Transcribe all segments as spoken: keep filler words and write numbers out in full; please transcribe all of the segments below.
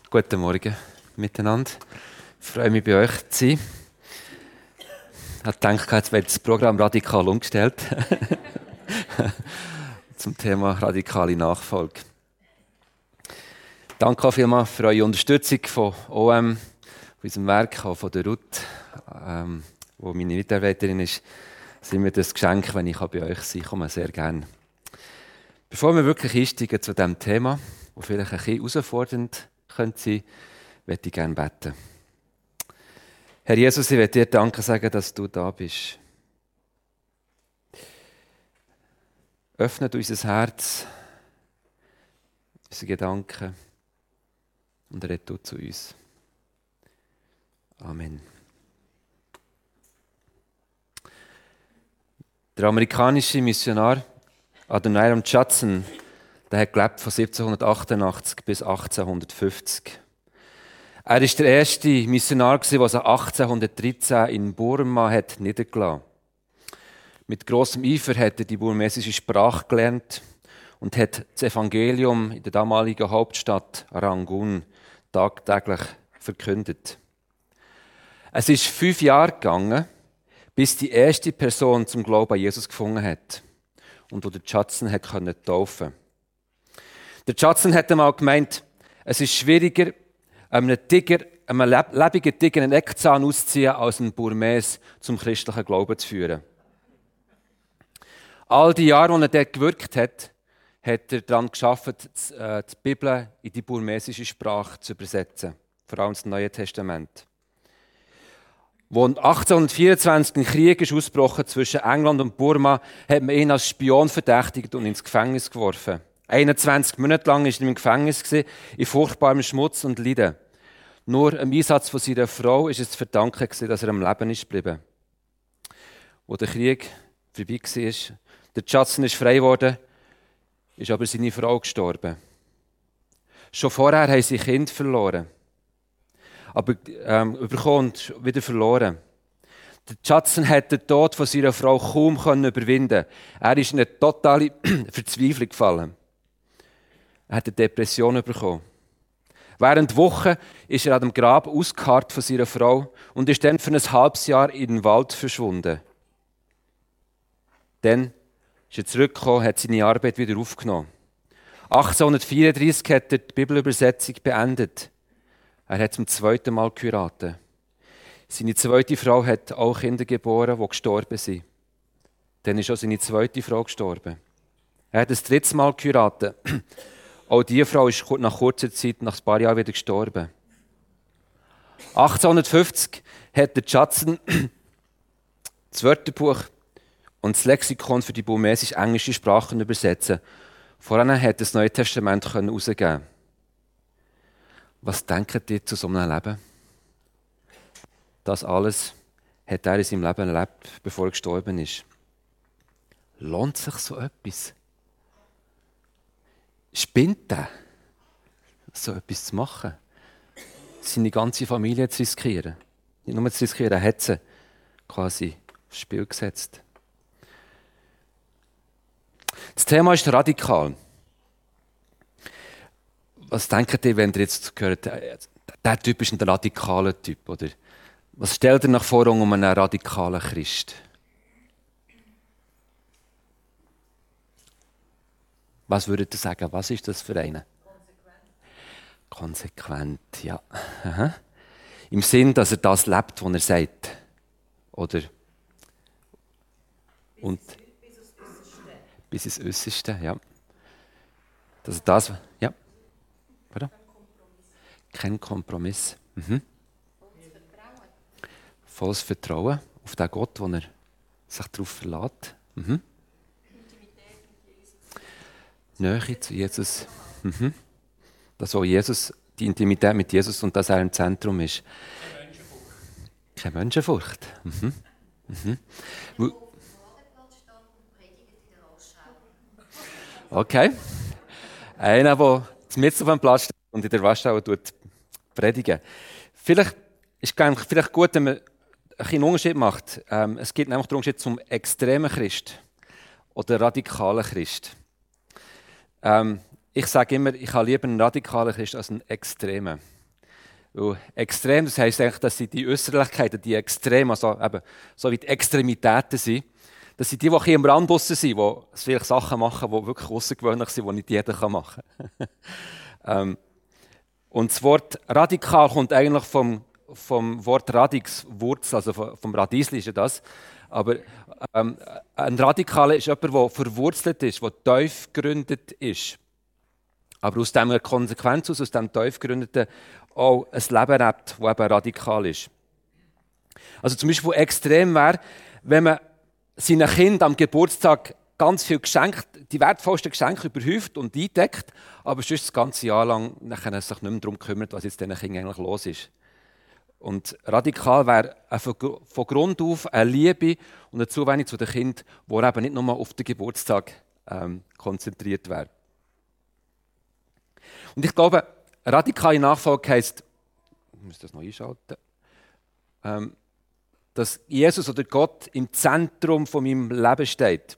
Guten Morgen miteinander. Ich freue mich, bei euch zu sein. Ich habe gedacht, jetzt wird das Programm radikal umgestellt. Zum Thema radikale Nachfolge. Danke auch vielmals für eure Unterstützung von O M, von unserem Werk, auch von der Ruth, ähm, wo meine Mitarbeiterin ist. Sind mir das Geschenk, wenn ich bei euch sein kann, komme sehr gerne. Bevor wir wirklich einsteigen zu diesem Thema, das vielleicht ein bisschen herausfordernd könnte sein, möchte ich gerne beten. Herr Jesus, ich möchte dir Danke sagen, dass du da bist. Öffne unser Herz, unsere Gedanken und rede du zu uns. Amen. Der amerikanische Missionar Adoniram Judson, der hat gelebt von siebzehnhundertachtundachtzig bis achtzehnhundertfünfzig. Er war der erste Missionar, der sich achtzehnhundertdreizehn in Burma hat niedergelassen. Mit grossem Eifer hat er die burmesische Sprache gelernt und hat das Evangelium in der damaligen Hauptstadt Rangoon tagtäglich verkündet. Es ist fünf Jahre gegangen, bis die erste Person zum Glauben an Jesus gefunden hat und wo der Judson hat können taufen. Der Judson hat einmal gemeint, es ist schwieriger, einem Tiger, einem lebenden Tiger einen Eckzahn auszuziehen, als einen Burmes zum christlichen Glauben zu führen. All die Jahre, als er dort gewirkt hat, hat er daran gearbeitet, die Bibel in die burmesische Sprache zu übersetzen, vor allem das Neue Testament. Als achtzehnhundertvierundzwanzig ein Krieg ist ausgebrochen zwischen England und Burma, hat man ihn als Spion verdächtigt und ins Gefängnis geworfen. einundzwanzig Monate lang war er im Gefängnis, in furchtbarem Schmutz und Leiden. Nur im Einsatz von seiner Frau ist es zu verdanken, dass er am Leben ist geblieben. Als der Krieg vorbei war, der Judson ist frei geworden, ist aber seine Frau gestorben. Schon vorher haben sie Kinder verloren. Aber ähm, bekommen und wieder verloren. Der Judson hat den Tod von seiner Frau kaum überwinden. Er ist in eine totale Verzweiflung gefallen. Er hat eine Depression bekommen. Während Wochen ist er an dem Grab ausgeharrt von seiner Frau und ist dann für ein halbes Jahr in den Wald verschwunden. Dann ist er zurückgekommen, hat seine Arbeit wieder aufgenommen. achtzehnhundertvierunddreißig hat er die Bibelübersetzung beendet. Er hat zum zweiten Mal geheiratet. Seine zweite Frau hat auch Kinder geboren, die gestorben sind. Dann ist auch seine zweite Frau gestorben. Er hat das dritte Mal geheiratet. Auch diese Frau ist nach kurzer Zeit, nach ein paar Jahren, wieder gestorben. achtzehnhundertfünfzig hat der Judson das Wörterbuch und das Lexikon für die burmesisch-englische Sprache übersetzen. Vorher hat das Neue Testament herausgeben. Was denkt ihr zu so einem Leben? Das alles hat er in seinem Leben erlebt, bevor er gestorben ist. Lohnt sich so etwas? Spinnt er, so etwas zu machen? Seine ganze Familie zu riskieren? Nicht nur zu riskieren, er hat sie quasi aufs Spiel gesetzt. Das Thema ist radikal. Was denkt ihr, wenn ihr jetzt hört, der Typ ist ein radikaler Typ? Oder was stellt ihr nach vor um einen radikalen Christ? Was würdet ihr sagen? Was ist das für einen? Konsequent. Konsequent, ja. Aha. Im Sinn, dass er das lebt, was er sagt. Oder? Und bis ins Äußerste, ja. Dass er das, ja. Oder? Kein Kompromiss. Mhm. Volles Vertrauen auf den Gott, wo er sich darauf verlässt. Mhm. Nähe zu Jesus. Mhm. Das, wo Jesus, die Intimität mit Jesus und dass er im Zentrum ist. Keine Menschenfurcht. Mhm. Mhm. Okay. Einer, der mitten auf dem Platz steht und in der Waschstelle predigen. Vielleicht ist es vielleicht gut, wenn man einen Unterschied macht. Ähm, es gibt nämlich den Unterschied zum extremen Christ oder radikalen Christ. Ähm, ich sage immer, ich habe lieber einen radikalen Christ als einen extremen. Weil extrem, das heisst eigentlich, dass sie die Äußerlichkeiten, die Extreme, also eben, so wie die Extremitäten sind, dass sie die, die ein am Rand draussen sind, die vielleicht Sachen machen, die wirklich außergewöhnlich sind, die nicht jeder machen kann. ähm, und das Wort radikal kommt eigentlich vom, vom Wort Radix, Wurzel, also vom Radiesli ist ja das. Aber ähm, ein Radikaler ist jemand, der verwurzelt ist, der tief gegründet ist. Aber aus dieser Konsequenz, aus diesem tief gegründeten, auch ein Leben lebt, das eben radikal ist. Also zum Beispiel extrem wäre, wenn man seinen Kindern am Geburtstag ganz viel Geschenke, die wertvollsten Geschenke überhäuft und eindeckt, aber sonst das ganze Jahr lang nachher sich nicht mehr darum kümmert, was jetzt diesen Kindern eigentlich los ist. Und radikal wäre von Grund auf eine Liebe und eine Zuwendung zu den Kindern, die eben nicht nur auf den Geburtstag ähm, konzentriert wäre. Und ich glaube, radikale Nachfolge heisst, ich muss das noch einschalten, ähm, dass Jesus oder Gott im Zentrum von meinem Leben steht.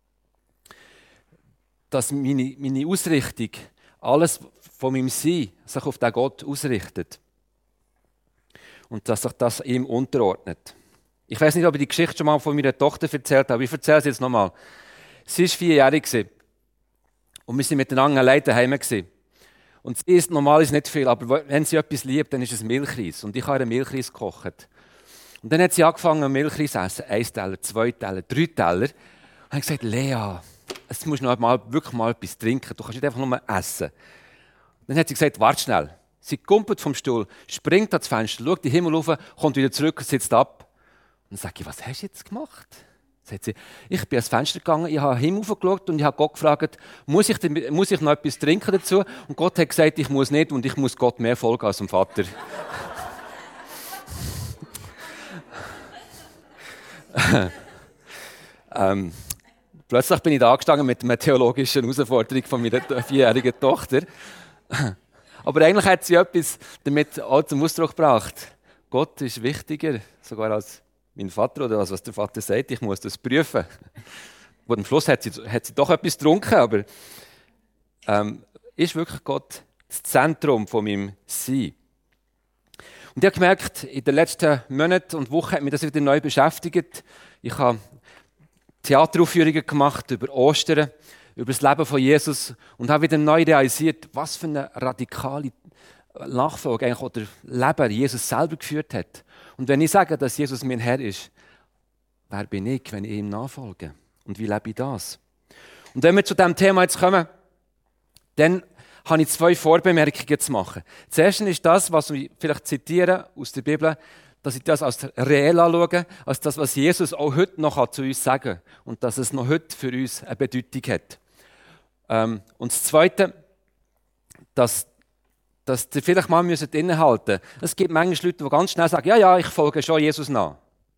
Dass meine, meine Ausrichtung, alles von meinem Sein, sich auf den Gott ausrichtet. Und dass sich das ihm unterordnet. Ich weiß nicht, ob ich die Geschichte schon mal von meiner Tochter erzählt habe, aber ich erzähle es jetzt nochmal. Sie war vierjährig und wir waren miteinander alleine daheim. Und sie isst normalerweise nicht viel, aber wenn sie etwas liebt, dann ist es Milchreis. Und ich habe einen Milchreis gekocht. Und dann hat sie angefangen, Milchreis zu essen. Ein Teller, zwei Teller, drei Teller. Und ich habe gesagt, Lea, jetzt musst du noch mal, wirklich mal etwas trinken. Du kannst nicht einfach nur essen. Dann hat sie gesagt, warte schnell. Sie kumpelt vom Stuhl, springt ans Fenster, schaut in den Himmel rauf, kommt wieder zurück und sitzt ab. Und dann sage ich, was hast du jetzt gemacht? Dann sagt sie, ich bin ans Fenster gegangen, ich habe den Himmel geschaut und ich habe Gott gefragt, muss ich, muss ich noch etwas trinken dazu? Und Gott hat gesagt, ich muss nicht und ich muss Gott mehr folgen als dem Vater. ähm, plötzlich bin ich da gestanden mit einer theologischen Herausforderung von meiner vierjährigen Tochter. Aber eigentlich hat sie etwas damit auch zum Ausdruck gebracht. Gott ist wichtiger, sogar als mein Vater oder als was der Vater sagt. Ich muss das prüfen. Und am Schluss hat sie, hat sie doch etwas getrunken, aber ähm, ist wirklich Gott das Zentrum von meinem Sein. Und ich habe gemerkt, in den letzten Monaten und Wochen hat mich das wieder neu beschäftigt. Ich habe Theateraufführungen gemacht über Ostern, über das Leben von Jesus und habe wieder neu realisiert, was für eine radikale Nachfolge eigentlich oder Leben Jesus selber geführt hat. Und wenn ich sage, dass Jesus mein Herr ist, wer bin ich, wenn ich ihm nachfolge? Und wie lebe ich das? Und wenn wir zu diesem Thema jetzt kommen, dann habe ich zwei Vorbemerkungen zu machen. Das erste ist das, was ich vielleicht zitiere aus der Bibel, dass ich das als reell anschaue, als das, was Jesus auch heute noch zu uns sagen kann und dass es noch heute für uns eine Bedeutung hat. Ähm, und das Zweite, dass, dass ihr vielleicht mal innehalten müsst. Es gibt manchmal Leute, die ganz schnell sagen, ja, ja, ich folge schon Jesus nach.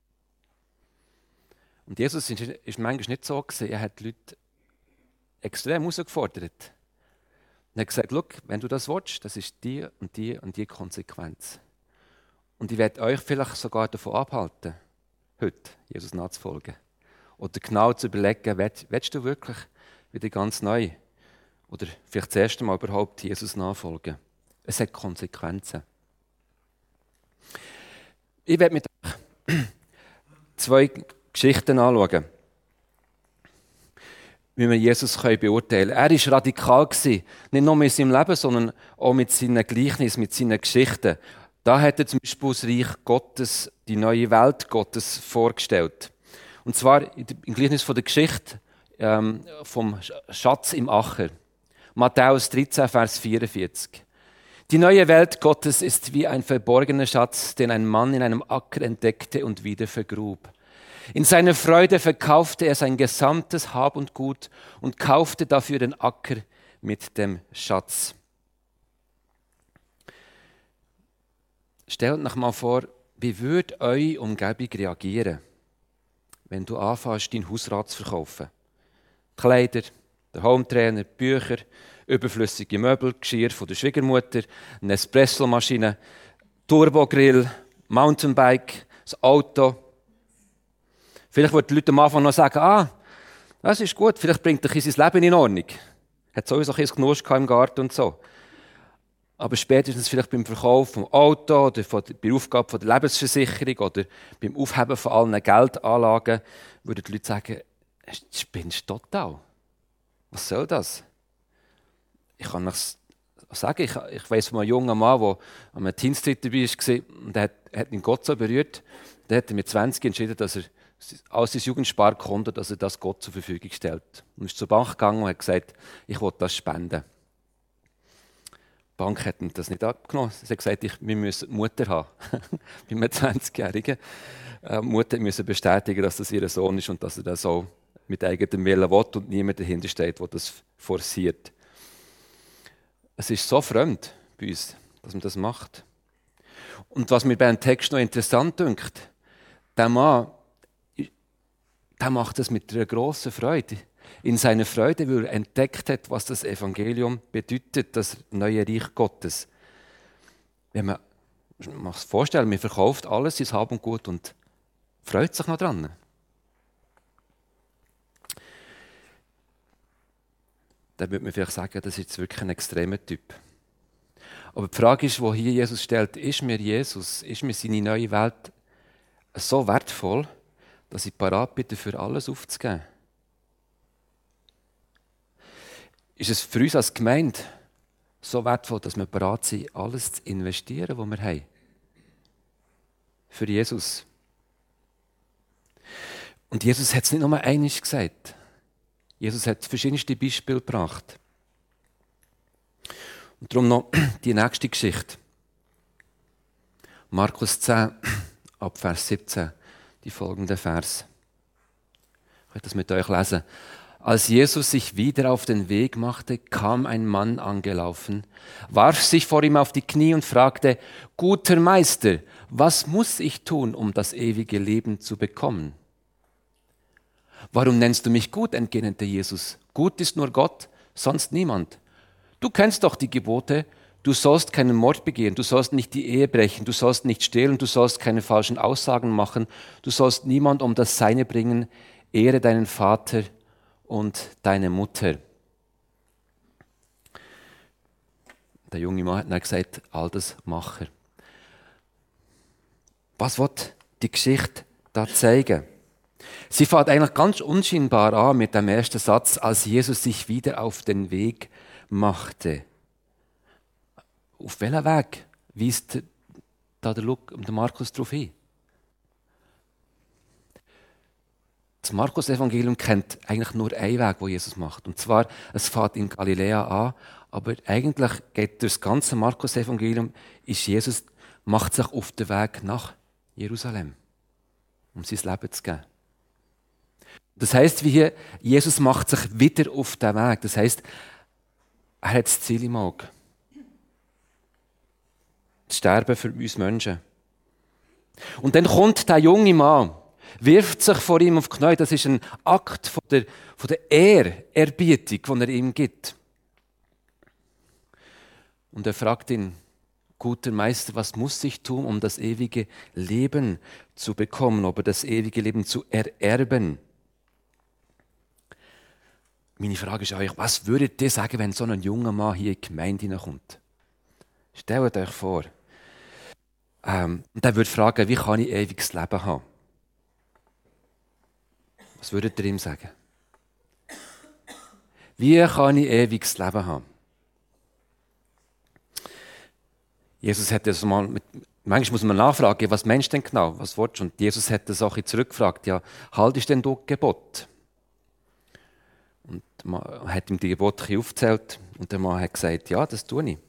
Und Jesus ist, ist manchmal nicht so gewesen. Er hat die Leute extrem herausgefordert. Er hat gesagt, schau, wenn du das willst, das ist die und die und die Konsequenz. Und ich werde euch vielleicht sogar davon abhalten, heute Jesus nachzufolgen. Oder genau zu überlegen, willst, willst du wirklich wieder ganz neu oder vielleicht das erste Mal überhaupt Jesus nachfolgen. Es hat Konsequenzen. Ich werde mit euch zwei Geschichten anschauen, wie wir Jesus beurteilen können. Er war radikal, nicht nur mit seinem Leben, sondern auch mit seinen Gleichnissen, mit seinen Geschichten. Da hat er zum Beispiel das Reich Gottes, die neue Welt Gottes vorgestellt. Und zwar im Gleichnis von der Geschichte ähm, vom Schatz im Acher. Matthäus dreizehn, Vers vierundvierzig. Die neue Welt Gottes ist wie ein verborgener Schatz, den ein Mann in einem Acker entdeckte und wieder vergrub. In seiner Freude verkaufte er sein gesamtes Hab und Gut und kaufte dafür den Acker mit dem Schatz. Stellt euch mal vor, wie würde eure Umgebung reagieren, wenn du anfängst, dein Hausrat zu verkaufen? Kleider, der Hometrainer, Bücher, überflüssige Möbel, Geschirr von der Schwiegermutter, eine Espressomaschine, Turbogrill, Mountainbike, das Auto. Vielleicht würden die Leute am Anfang noch sagen, ah, das ist gut, vielleicht bringt er sein Leben in Ordnung. Hat sowieso ein bisschen Genuss im Garten und so. aber spätestens vielleicht beim Verkauf vom Auto oder von der, bei der Aufgabe von der Lebensversicherung oder beim Aufheben von allen Geldanlagen würden die Leute sagen, du spinnst total. Was soll das? Ich kann euch sagen, ich, ich weiss von einem jungen Mann, der an einem Diensttritt dabei war und der hat, hat ihn Gott so berührt, der hat mit zwanzig entschieden, dass er aus seinem Jugendsparkonto, dass er das Gott zur Verfügung stellt. Und ist zur Bank gegangen und hat gesagt, ich will das spenden. Die Bank hat ihm das nicht abgenommen. Sie hat gesagt, ich, wir müssen Mutter haben. Bei einem zwanzigjährigen äh, Mutter müssen bestätigen, dass das ihr Sohn ist und dass er das so mit eigenem Willen will und niemand dahinter steht, der das forciert. Es ist so fremd bei uns, dass man das macht. Und was mir bei dem Text noch interessant dünkt, der Mann, der macht das mit einer grossen Freude. In seiner Freude, weil er entdeckt hat, was das Evangelium bedeutet, das neue Reich Gottes. Wenn man, man muss sich vorstellen, man verkauft alles, sein Hab und Gut und freut sich noch dran. Dann würde man vielleicht sagen, das ist jetzt wirklich ein extremer Typ. Aber die Frage ist, die hier Jesus stellt, ist mir Jesus, ist mir seine neue Welt so wertvoll, dass ich parat bin, dafür alles aufzugeben? Ist es für uns als Gemeinde so wertvoll, dass wir bereit sind, alles zu investieren, was wir haben? Für Jesus. Und Jesus hat es nicht nur einmal gesagt. Jesus hat verschiedenste Beispiele gebracht. Und darum noch die nächste Geschichte. Markus zehn, ab Vers siebzehn, die folgende Vers. Ich werde das mit euch lesen. Als Jesus sich wieder auf den Weg machte, kam ein Mann angelaufen, warf sich vor ihm auf die Knie und fragte, Guter Meister, was muss ich tun, um das ewige Leben zu bekommen? Warum nennst du mich gut, entgegnete Jesus. Gut ist nur Gott, sonst niemand. Du kennst doch die Gebote, du sollst keinen Mord begehen, du sollst nicht die Ehe brechen, du sollst nicht stehlen, du sollst keine falschen Aussagen machen, du sollst niemand um das Seine bringen, ehre deinen Vater und deine Mutter. Der junge Mann hat dann gesagt, all das mache. Was wird die Geschichte da zeigen? Sie fängt eigentlich ganz unscheinbar an mit dem ersten Satz, als Jesus sich wieder auf den Weg machte. Auf welchen Weg weist da der, Luke, der Markus darauf hin? Das Markus-Evangelium kennt eigentlich nur einen Weg, den Jesus macht. Und zwar, es fängt in Galiläa an, aber eigentlich geht durch das ganze Markus-Evangelium, ist Jesus, macht sich auf den Weg nach Jerusalem, um sein Leben zu geben. Das heisst, wie hier, Jesus macht sich wieder auf den Weg. Das heisst, er hat das Ziel im Auge. Das Sterben für uns Menschen. Und dann kommt der junge Mann, wirft sich vor ihm auf die Knie. Das ist ein Akt von der, von der Ehrerbietung, die er ihm gibt. Und er fragt ihn, guter Meister, was muss ich tun, um das ewige Leben zu bekommen, oder das ewige Leben zu ererben? Meine Frage ist an euch, was würdet ihr sagen, wenn so ein junger Mann hier in die Gemeinde hineinkommt? Stellt euch vor. Ähm, und er würde fragen, wie kann ich ewiges Leben haben? Was würdet ihr ihm sagen? Wie kann ich ewiges Leben haben? Jesus hat das mal mit, manchmal muss man nachfragen, was meinst du denn genau? Was willst du? Und Jesus hat das auch zurückgefragt, ja, haltest denn du Gebot? Und man hat ihm die Gebote aufgezählt und der Mann hat gesagt, ja, das tue ich.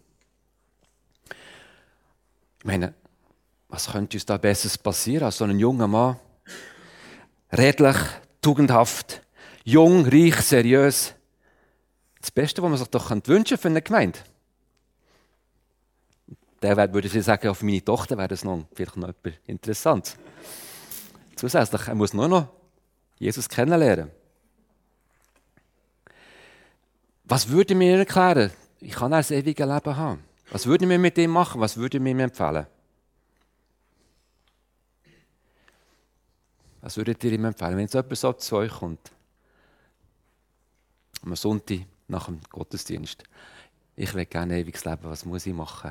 Ich meine, was könnte uns da Besseres passieren als so ein junger Mann? Redlich, tugendhaft, jung, reich, seriös. Das Beste, was man sich doch wünschen für eine Gemeinde. Der würde ich sagen, für meine Tochter wäre das noch, vielleicht noch etwas Interessantes. Zusätzlich, er muss nur noch Jesus kennenlernen. Was würde mir erklären? Ich kann ein ewiges Leben haben. Was würde mir mit dem machen? Was würde mir empfehlen? Was würdet ihr ihm empfehlen, wenn jetzt jemand so zu euch kommt? Am Sonntag nach dem Gottesdienst. Ich will gerne ein ewiges Leben, was muss ich machen?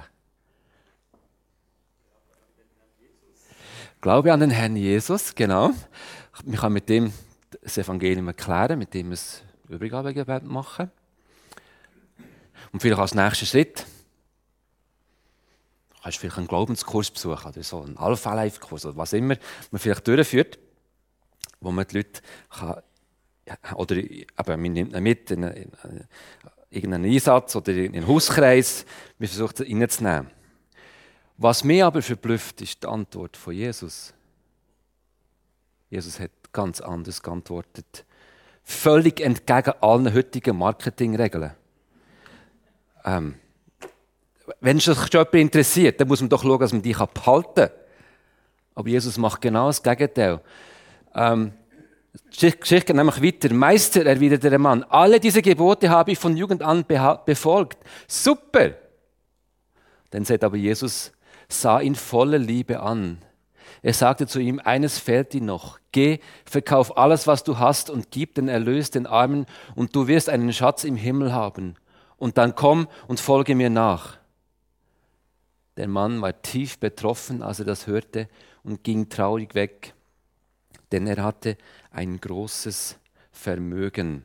Glaube an den Herrn Jesus, genau. Man kann mit dem das Evangelium erklären, mit dem wir das Übergabegebet machen. Und vielleicht als nächsten Schritt kannst du vielleicht einen Glaubenskurs besuchen oder so, einen Alpha-Life-Kurs oder was immer man vielleicht durchführt, wo man die Leute kann, oder aber man nimmt ihn mit in, in, in irgendeinen Einsatz oder in einen Hauskreis, man versucht ihn reinzunehmen. Was mich aber verblüfft, ist die Antwort von Jesus. Jesus hat ganz anders geantwortet. Völlig entgegen allen heutigen Marketingregeln. Ähm, wenn sich schon jemand interessiert, dann muss man doch schauen, dass man die behalten kann. Aber Jesus macht genau das Gegenteil. Ähm, die Geschichte geht nämlich weiter. Meister, erwiderte der Mann, alle diese Gebote habe ich von Jugend an befolgt. Super! Dann sagt aber Jesus, sah ihn voller Liebe an. Er sagte zu ihm, eines fehlt dir noch. Geh, verkauf alles, was du hast und gib den Erlös den Armen und du wirst einen Schatz im Himmel haben. Und dann komm und folge mir nach. Der Mann war tief betroffen, als er das hörte und ging traurig weg, denn er hatte ein großes Vermögen.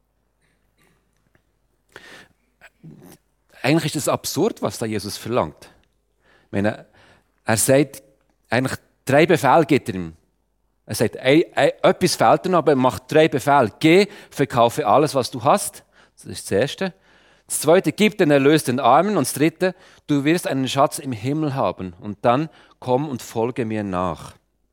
Eigentlich ist es absurd, was da Jesus verlangt. Ich meine, er sagt, eigentlich drei Befehle gibt er ihm. Er sagt, ey, ey, etwas fehlt dir noch, aber er macht drei Befehle. Geh, verkaufe alles, was du hast. Das ist das Erste. Das Zweite, gib den Erlös den Armen. Und das Dritte, du wirst einen Schatz im Himmel haben. Und dann komm und folge mir nach.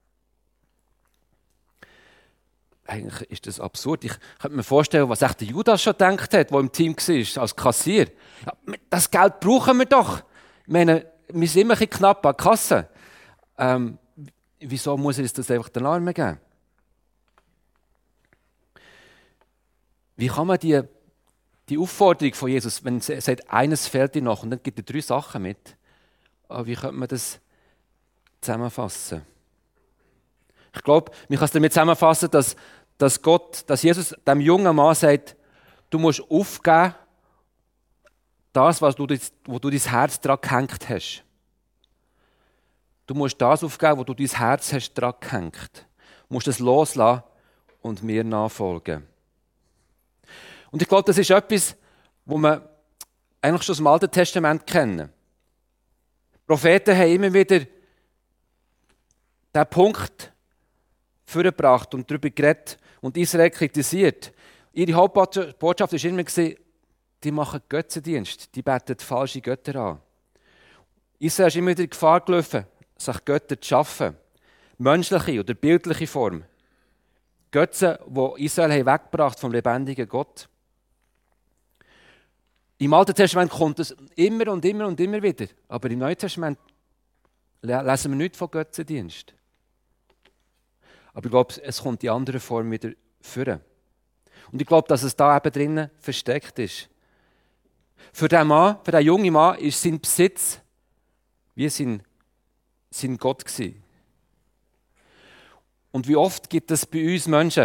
Eigentlich ist das absurd. Ich könnte mir vorstellen, was echt der Judas schon gedacht hat, der im Team war, als Kassier. Ja, das Geld brauchen wir doch. Ich meine, wir sind immer ein bisschen knapp an der Kasse. Ähm, wieso muss er uns das einfach den Armen geben? Wie kann man die, die Aufforderung von Jesus, wenn er sagt, eines fehlt dir noch, und dann gibt er drei Sachen mit, aber wie könnte man das zusammenfassen? Ich glaube, man kann es damit zusammenfassen, dass, dass Gott, dass Jesus dem jungen Mann sagt, du musst aufgeben, das, was du, wo du dein Herz daran gehängt hast. Du musst das aufgeben, wo du dein Herz hast daran gehängt. Du musst es loslassen und mir nachfolgen. Und ich glaube, das ist etwas, was wir eigentlich schon aus dem Alten Testament kennen. Die Propheten haben immer wieder diesen Punkt vorgebracht und darüber geredet und Israel kritisiert. Ihre Hauptbotschaft war immer, die machen Götzendienst, die beten falsche Götter an. Israel ist immer wieder in Gefahr gelaufen, sich Götter zu schaffen. Menschliche oder bildliche Form. Götzen, die Israel weggebracht vom lebendigen Gott. Im Alten Testament kommt es immer und immer und immer wieder. Aber im Neuen Testament lesen wir nichts von Götzendienst. Aber ich glaube, es kommt die andere Form wieder vor. Und ich glaube, dass es da eben drinnen versteckt ist. Für diesen Mann, für diesen jungen Mann, ist sein Besitz wie sein, sein Gott gewesen. Und wie oft gibt es bei uns Menschen,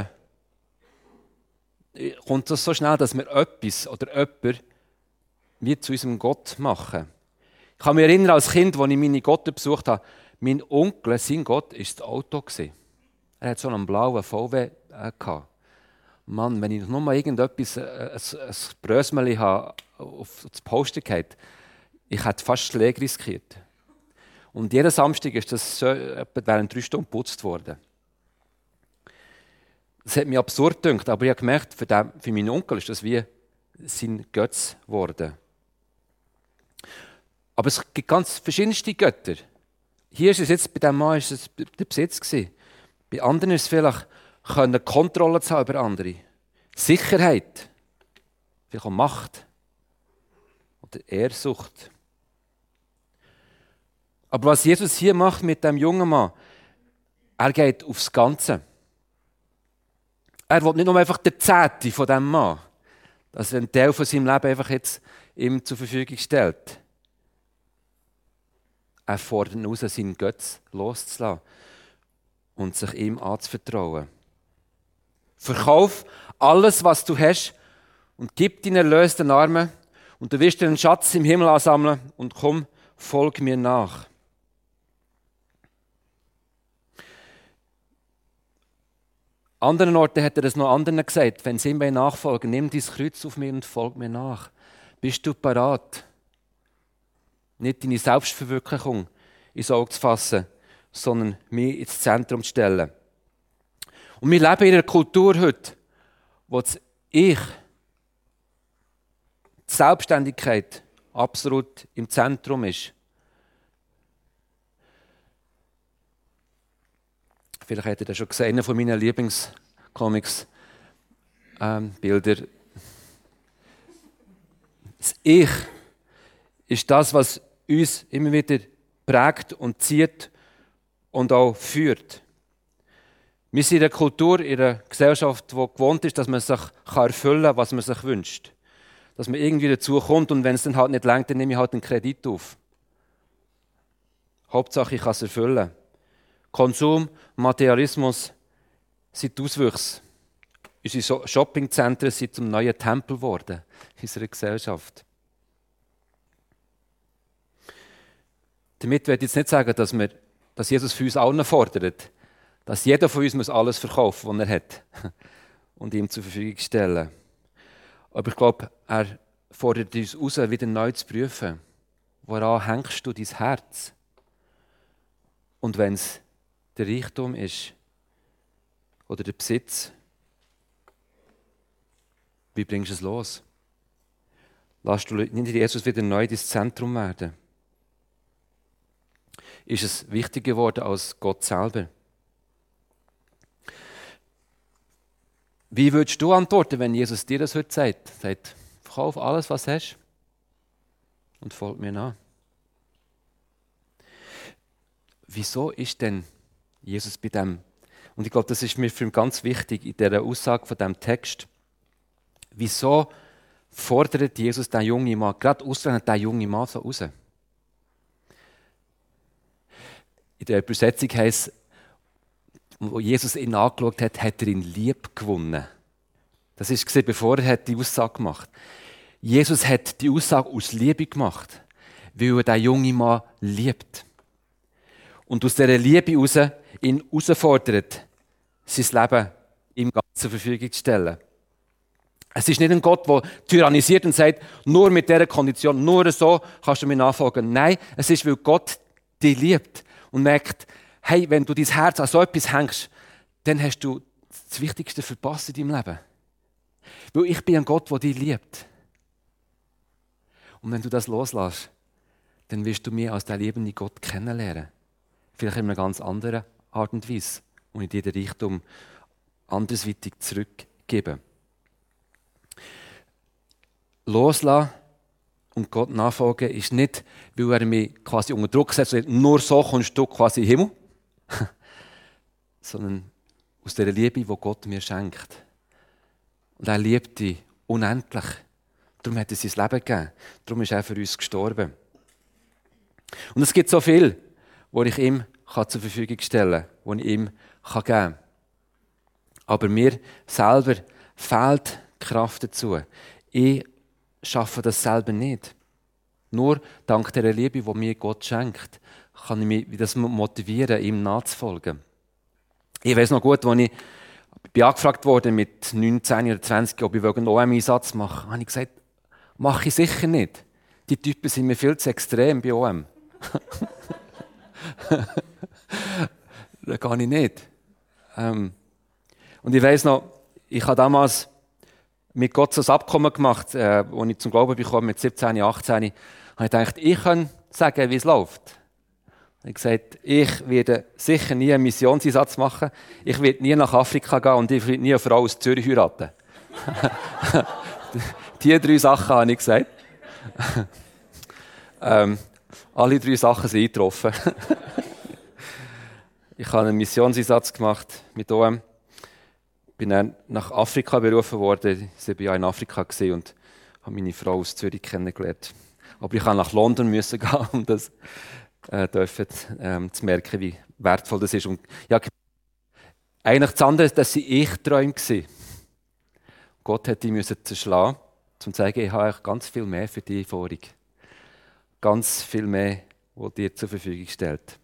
kommt das so schnell, dass wir etwas oder jemanden wie zu unserem Gott machen. Ich kann mich erinnern, als Kind, als ich meine Götter besucht habe, mein Onkel, sein Gott, war das Auto. Er hatte so einen blauen V W gehabt. Mann, wenn ich noch mal irgendetwas, ein, ein Brösmeli habe, auf das Poster gehabt, ich hätte fast Schläge riskiert. Und jeden Samstag ist das so, etwa während drei Stunden geputzt worden. Das hat mich absurd gedacht, aber ich habe gemerkt, für, den, für meinen Onkel ist das wie sein Götz geworden. Aber es gibt ganz verschiedenste Götter. Hier ist es jetzt, bei diesem Mann ist es der Besitz gewesen. Bei anderen ist es vielleicht, können Kontrolle zu haben über andere. Sicherheit. Vielleicht auch Macht. Oder Ehrsucht. Aber was Jesus hier macht mit dem jungen Mann, er geht aufs Ganze. Er will nicht nur einfach der Zehnte von diesem Mann, dass er einen Teil von seinem Leben einfach jetzt ihm zur Verfügung stellt. Er fordert ihn raus, seinen Götz loszulassen und sich ihm anzuvertrauen. Verkauf alles, was du hast und gib deinen Erlös den Armen Und du wirst dir einen Schatz im Himmel ansammeln und komm, folg mir nach. An anderen Orten hat er das noch anderen gesagt. Wenn sie ihm nachfolgen, nimm dein Kreuz auf mir und folg mir nach. Bist du parat? Nicht deine Selbstverwirklichung ins Auge zu fassen, sondern mich ins Zentrum zu stellen. Und wir leben in einer Kultur heute, wo das Ich, die Selbstständigkeit absolut im Zentrum ist. Vielleicht habt ihr das schon gesehen, einer von meinen Lieblingscomics, ähm, Bilder. Das Ich ist das, was uns immer wieder prägt und zieht und auch führt. Wir sind in einer Kultur, in einer Gesellschaft, die gewohnt ist, dass man sich erfüllen kann, was man sich wünscht. Dass man irgendwie dazu kommt und wenn es dann halt nicht reicht, dann nehme ich halt einen Kredit auf. Hauptsache, ich kann es erfüllen. Konsum, Materialismus sind die Auswüchse. Unsere Shoppingzentren sind zum neuen Tempel geworden in unserer Gesellschaft. Damit will ich jetzt nicht sagen, dass, wir, dass Jesus für uns allen fordert, dass jeder von uns muss alles verkaufen, was er hat und ihm zur Verfügung stellen. Aber ich glaube, er fordert uns heraus, wieder neu zu prüfen. Woran hängst du dein Herz? Und wenn es der Reichtum ist oder der Besitz, wie bringst du es los? Lass du nicht Jesus wieder neu ins Zentrum werden? Ist es wichtiger geworden als Gott selber? Wie würdest du antworten, wenn Jesus dir das heute sagt? Er sagt, verkauf alles, was du hast und folg mir nach. Wieso ist denn Jesus bei dem? Und ich glaube, das ist mir für ihn ganz wichtig in dieser Aussage von diesem Text. Wieso fordert Jesus den jungen Mann, gerade ausgerechnet den jungen Mann so raus? In der Übersetzung heisst es, wo Jesus ihn angeschaut hat, hat er ihn lieb gewonnen. Das ist gesehen, bevor er die Aussage gemacht hat. Jesus hat die Aussage aus Liebe gemacht, weil er den jungen Mann liebt. Und aus dieser Liebe heraus ihn herausfordert, sein Leben ihm ganz zur Verfügung zu stellen. Es ist nicht ein Gott, der tyrannisiert und sagt, nur mit dieser Kondition, nur so kannst du mir nachfolgen. Nein, es ist, weil Gott dich liebt und merkt, hey, wenn du dein Herz an so etwas hängst, dann hast du das Wichtigste verpasst in deinem Leben. Weil ich bin ein Gott, der dich liebt. Und wenn du das loslässt, dann wirst du mich als den liebenden Gott kennenlernen. Vielleicht in einer ganz anderen Art und Weise. Und ich dir den Reichtum andersweitig zurückgeben. Loslassen und Gott nachfolgen ist nicht, weil er mich quasi unter Druck setzt, nur so kommst du quasi in den Himmel, sondern aus der Liebe, die Gott mir schenkt. Und er liebt dich unendlich. Darum hat er sein Leben gegeben. Darum ist er für uns gestorben. Und es gibt so viel, was ich ihm zur Verfügung stellen kann, was ich ihm geben kann. Aber mir selber fehlt die Kraft dazu. Ich schaffe das selber nicht. Nur dank der Liebe, die mir Gott schenkt, kann ich mich das motivieren, ihm nachzufolgen. Ich weiss noch gut, als ich bin angefragt wurde mit neunzehn oder zwanzig, ob ich einen O M-Einsatz mache, habe ich gesagt, mache ich sicher nicht. Die Typen sind mir viel zu extrem bei O M. Das kann ich nicht. Ähm, und ich weiss noch, ich habe damals mit Gott so ein Abkommen gemacht, äh, als ich zum Glauben bekomme, mit siebzehn, achtzehn, habe ich gedacht, ich kann sagen, wie es läuft. Ich habe gesagt, ich werde sicher nie einen Missionseinsatz machen, ich werde nie nach Afrika gehen und ich werde nie eine Frau aus Zürich heiraten. Die drei Sachen habe ich gesagt. ähm, alle drei Sachen sind eingetroffen. Ich habe einen Missionseinsatz gemacht mit O M. Bin dann nach Afrika berufen worden. Ich war sieben Jahre in Afrika und habe meine Frau aus Zürich kennengelernt. Aber ich musste nach London müssen gehen, um das äh, dürfen, ähm, zu merken, wie wertvoll das ist. Und ja, eigentlich das andere, das waren Ich-Träume. Gott hat die müssen zerschlagen. zum zu sagen, ich habe eigentlich ganz viel mehr für dich vorig. Ganz viel mehr, was dir zur Verfügung stellt.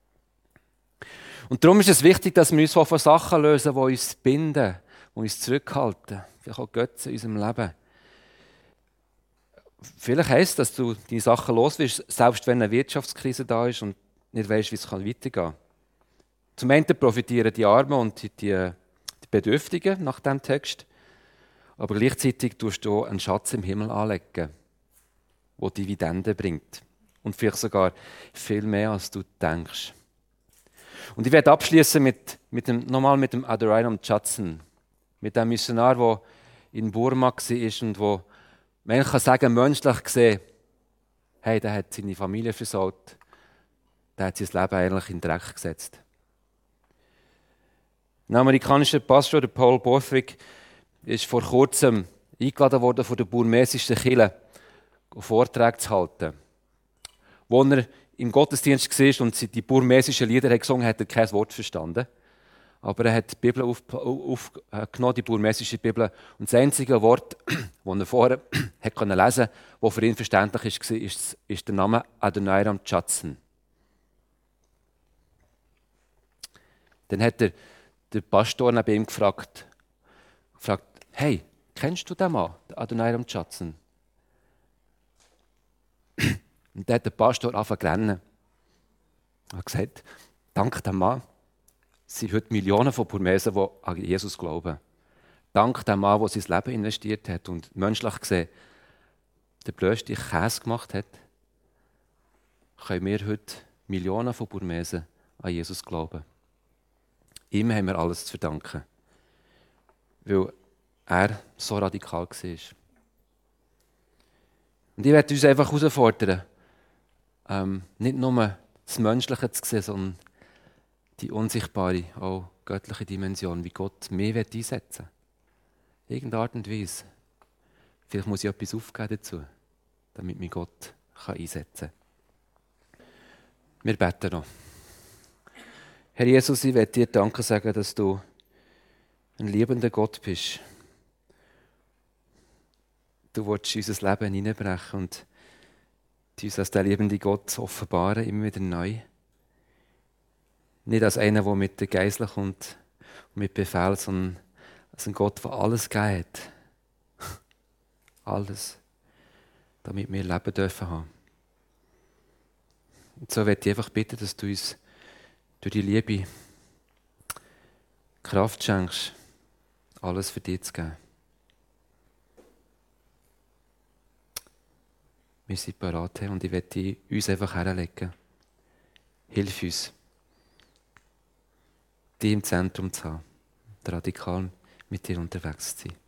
Und darum ist es wichtig, dass wir uns von Sachen lösen, die uns binden, die uns zurückhalten. Vielleicht auch Götze in unserem Leben. Vielleicht heisst es, dass du deine Sachen los wirst, selbst wenn eine Wirtschaftskrise da ist und nicht weißt, wie es weitergehen kann. Zum einen profitieren die Armen und die, die Bedürftigen nach diesem Text, aber gleichzeitig tust du einen Schatz im Himmel anlegen, der Dividenden bringt. Und vielleicht sogar viel mehr, als du denkst. Und ich werde abschließen mit, mit dem, nochmal mit dem Adoniram Judson, mit dem Missionar, der in Burma war und wo man kann sagen, menschlich gesehen, hey, der hat seine Familie versaut, der hat sein Leben eigentlich in den Dreck gesetzt. Ein amerikanischer Pastor, der Paul Borthwick, ist vor kurzem eingeladen worden von der burmesischen Kirche, Vorträge zu halten. Wo er im Gottesdienst war und die burmesischen Lieder gesungen hat, hat er kein Wort verstanden. Aber er hat die Bibel aufgenommen, auf, die burmesische Bibel. Und das einzige Wort, das er vorher lesen konnte, das für ihn verständlich war, ist, ist der Name Adoniram Judson. Dann hat er der Pastor neben ihm gefragt, gefragt, hey, kennst du den Mann, den Adoniram Judson? Und dann hat der Pastor angefangen zu rennen. Er hat gesagt, dank dem Mann sind heute Millionen von Burmesen, die an Jesus glauben. Dank dem Mann, der sein Leben investiert hat und menschlich gesehen den blödsten Käse gemacht hat, können wir heute Millionen von Burmesen an Jesus glauben. Ihm haben wir alles zu verdanken, weil er so radikal war. Und ich werde uns einfach herausfordern, ähm, nicht nur das Menschliche zu sehen, sondern die unsichtbare, auch göttliche Dimension, wie Gott mich einsetzen will. Irgendeine Art und Weise. Vielleicht muss ich etwas aufgeben dazu, damit mich Gott einsetzen kann. Wir beten noch. Herr Jesus, ich möchte dir Danke sagen, dass du ein liebender Gott bist. Du willst unser Leben hineinbrechen und uns als der liebende Gott offenbaren, immer wieder neu. Nicht als einer, der mit der Geisel kommt und mit Befehl, sondern als ein Gott, der alles gegeben hat. Alles. Damit wir Leben dürfen haben. Und so möchte ich einfach bitten, dass du uns durch die Liebe Kraft schenkst, alles für dich zu geben. Wir sind bereit, Herr, und ich möchte uns einfach herlegen. Hilf uns, dich im Zentrum zu haben, radikal mit dir unterwegs zu sein.